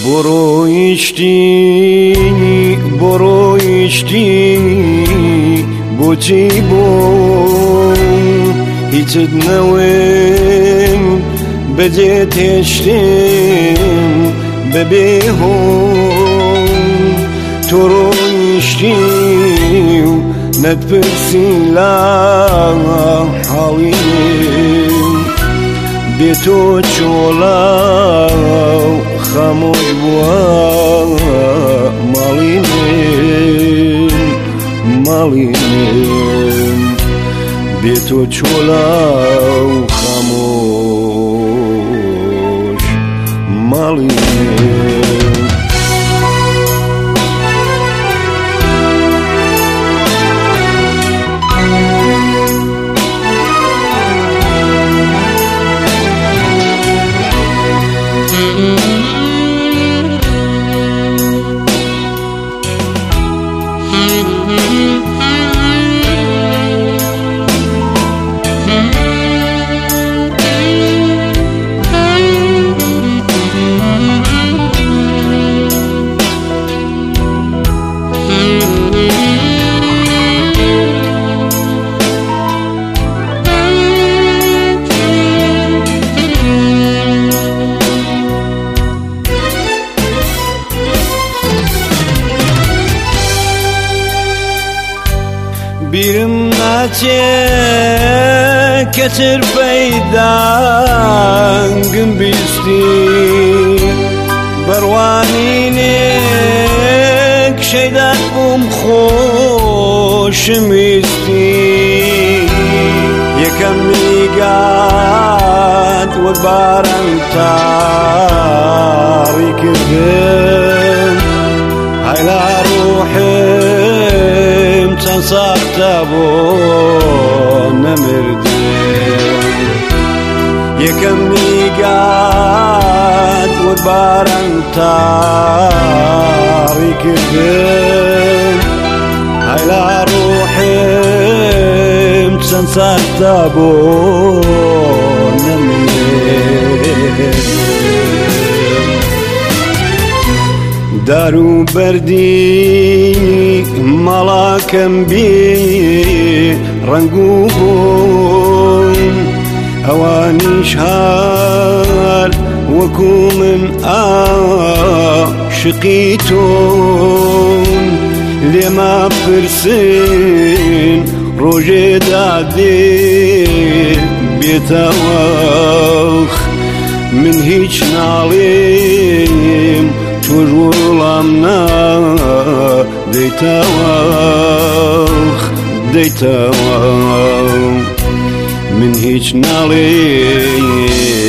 بڕۆیشتی بۆچی بۆ هیچت نەوێن بەجێت هێشتم بەبێ هۆن تۆ ڕۆیشتی و نەتپرسی لا حاڵیم بێ تۆ چۆڵا و خەمۆش بووە ماڵی من بێ تۆ چۆڵا و خەمۆش ماڵی من بیرم ناچێ کەچر پەیدانگم بیستی بەڕوانینێک شەیدان بووم خۆشم ویستی یەکەم میگات وەک باران تاڕی کردم هەیلا ڕوحم چەند ساختە بۆ نەمردم یەکەم میگات وەک باران تاڕی کردم هەیلا ڕوحم چەند ساختە بۆ نەمردم دارو بەردی مەڵاکەم بێ ڕەنگ و بۆن ئەوانیش هەر وەکو من عاشقی تۆن لێمە پرسن ڕۆژێدا دێ بێتەوەخ من هیچ ناڵێم تۆش وەڵام دەیتەوە من هیچ ناڵێم